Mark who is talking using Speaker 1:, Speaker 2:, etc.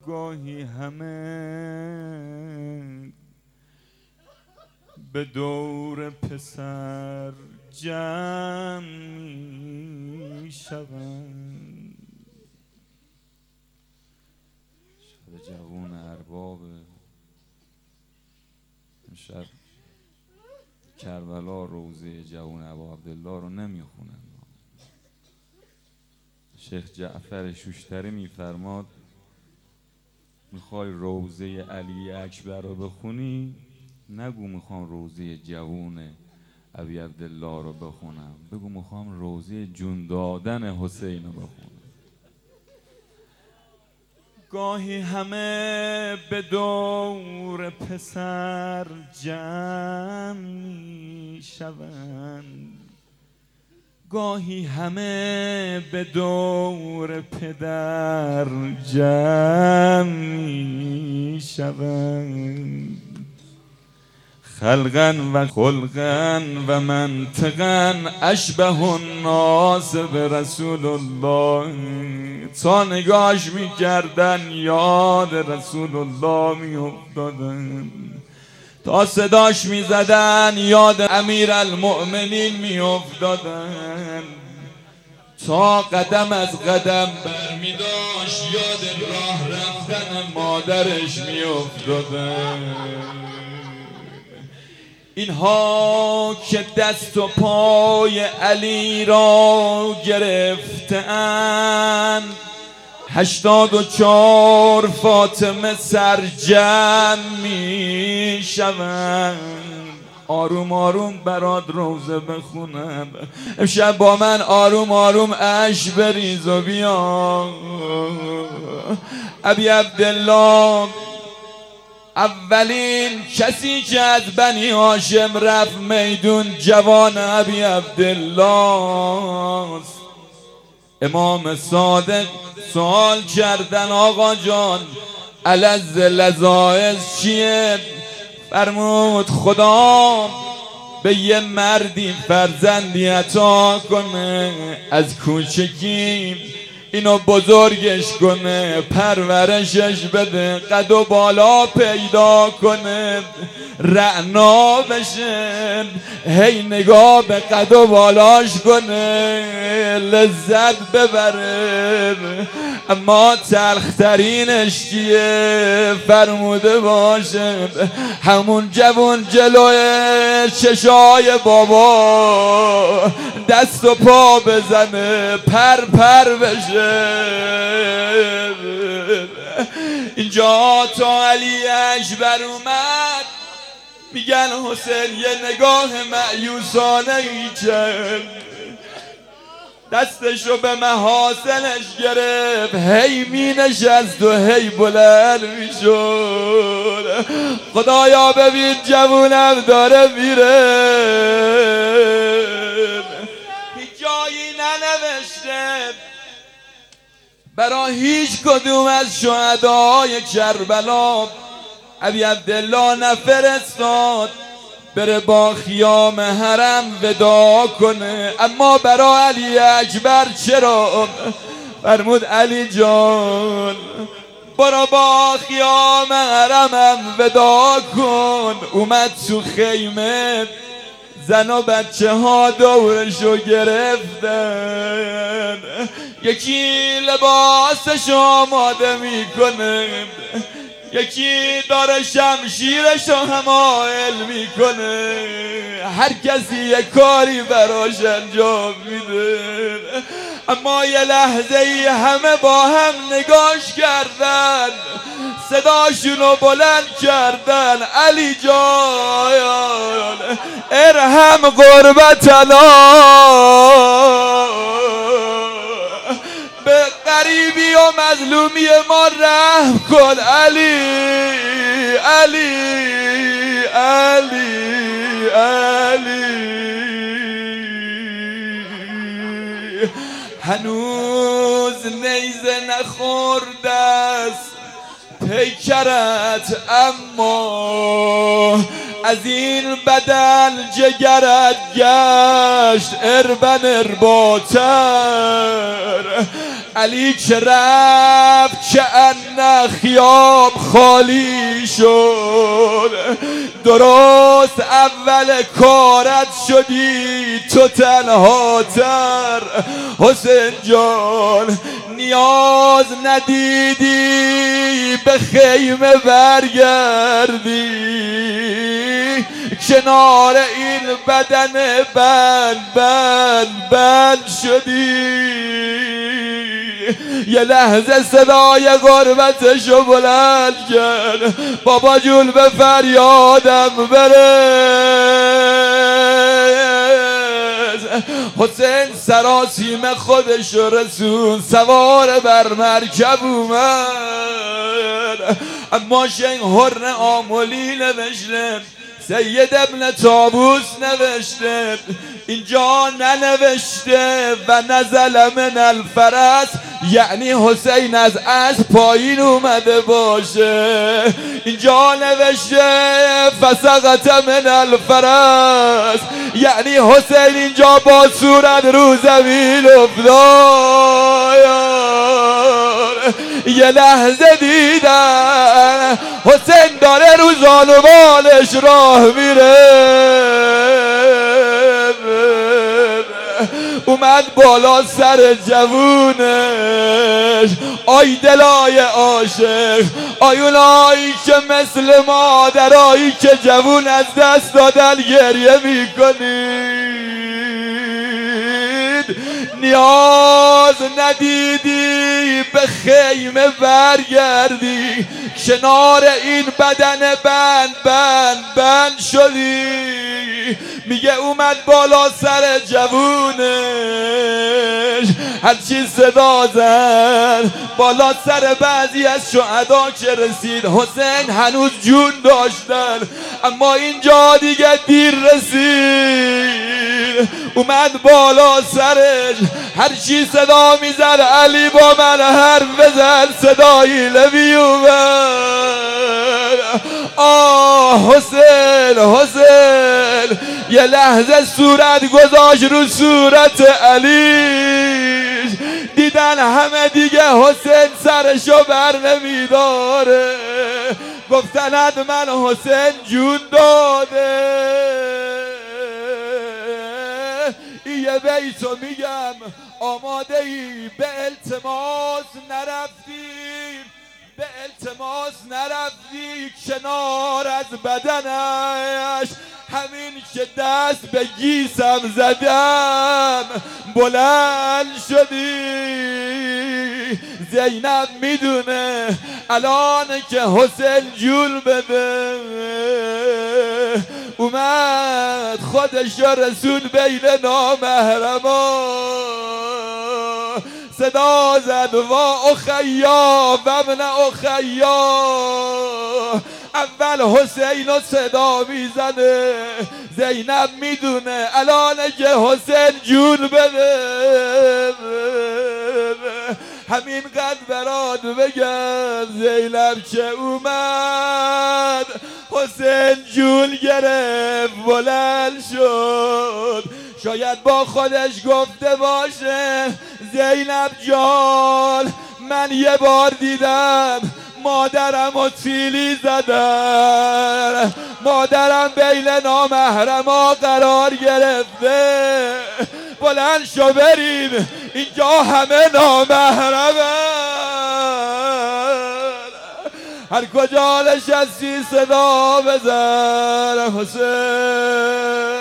Speaker 1: گاهی همه به دور پسر جمع می شوند. شب جوون ارباب امشب کربلا روزه جوون ابا عبدالله رو نمیخونن. شیخ جعفر شوشتری میفرماد میخوای روزه علی اکبر رو بخونی نگو میخوام روزه جوون ابی عبدالله رو بخونم، بگو میخوام روزه جون دادن حسین رو بخونم. گاهی همه به دور پسر جمع می شوند، گاهی همه به دور پدر جمع می شوند. خلقا و خلقا و منطقا اشبه الناس به رسول الله. تا نگاش می کردن یاد رسول الله می افتادن، تا صداش می زدن یاد امیر المؤمنین می افتادن، تا قدم از قدم برمی داشت یاد راه رفتن مادرش می افتادن. اینها که دست و پای علی را گرفتند 84 فاطمه سرجم می شوند. آروم آروم برات روزه بخونم، امشب با من آروم آروم اشک بریز و بیا. ابی عبدالله اولین کسی که از بنی هاشم رفت میدون جوان ابی عبدالله است. امام صادق سوال کردن آقا جان الذ لذائذ چیه؟ فرمود خدا به یه مردی فرزندی عطا کنه، از کوچکی اینو بزرگش کنه، پرورشش بده، قد و بالا پیدا کنه، رعنا بشه، هی نگاه به قد و بالاش کنه، لذت ببره. اما تلخترینش کیه؟ فرموده باشه همون جوون جلوی چشای بابا دست و پا بزنه، پر پر بشه. اینجا تا علی اکبر اومد میگن حسین یه نگاه مأیوسانه ای کرد، دستشو به محاسنش گرفت، هی می نشست و هی بلند می شد. خدایا ببین جوونم داره میره، هیچ جایی ننوشته برای هیچ کدوم از شهدای کربلا ابی عبدالله نفرستاد بره با خیام حرم ودا کنه، اما برای علی اکبر چرا؟ فرمود علی جان برو با خیام حرمم ودا کن. اومد تو خیمه، زن و بچه ها دورشو گرفتن، یکی لباسشو آماده میکنه، یکی داره شمشیرشو همایل میکنه، هر کسی یه کاری براش انجام میده. اما یه لحظه ای همه با هم نگاش کردن، صداشونو بلند کردن علی جان ارحم غربتنا، به غریبی و مظلومی ما رحم کن علی علی علی علی. هنوز نیزه نخورده است پیکرت، اما از این بدن جگرت گشت اربن ارباتر. علی که رفت که ان خیام خالی شد، درست اول کارت شدی تو تنها تر حسین جان. نیاز ندیدی به خیمه برگردی، کنار این بدن بند شدی. یه لحظه صدای غربتشو بلند کرد، بابا جون به فریادم برس. حسین سراسیم خودش رسون، سوار بر مرکب اومد، اما شیخ حر آملی نوشته، سید ابن طاووس نوشته، اینجا ننوشته و نزل من الفرس، یعنی حسین از اسب پایین اومده باشه. اینجا نوشته فسقط من الفرس، یعنی حسین اینجا با صورت رو زمین افتاد. یه لحظه دیدن حسین داره رو زانوانش راه میره، اومد بالا سر جوونش. آی دلای عاشق، آی اونایی که مثل مادرایی که جوون از دست دادن گریه میکنید، نیاز ندیدی به خیمه برگردی، کنار این بدن بند شدی. میگه اومد بالا سر جوونش، هرچی صدا زد بالا سر بعضی از شهدا که رسید، حسین هنوز جون داشتن، اما اینجا دیگه دیر رسید. اومد بالا سرش، هرچی صدا میزد علی با من حرف بزن، صدایی لبی اومد. آه حسین یه لحظه صورت گذاشت رو صورت علی، دیدن همه دیگه حسین سرشو بر نمیداره، گفتند من حسین جون داده. یه بیتو میگم، آماده ای به التماس نرفتی، به التماس نرفتی کنار از بدنش، همین که دست به گیسم زدم بلند شدی. زینب میدونه الان که حسین جون بده، اومد خودش رسول بین نامحرما، صدا زد وا اخیا و ابن اخیا. اول حسین و صدا میزنه، زینب میدونه الانه که حسین جون بده. همین قد برات بگم زینب که اومد حسین جون گرفت بلند شد، شاید با خودش گفته باشه زینب جان من یه بار دیدم مادرم و تیلی زدن، مادرم بین نامحرما قرار گرفته، بلند شو بریم اینجا همه نامحرمن، هر کجا نشستی صدا بزن حسین.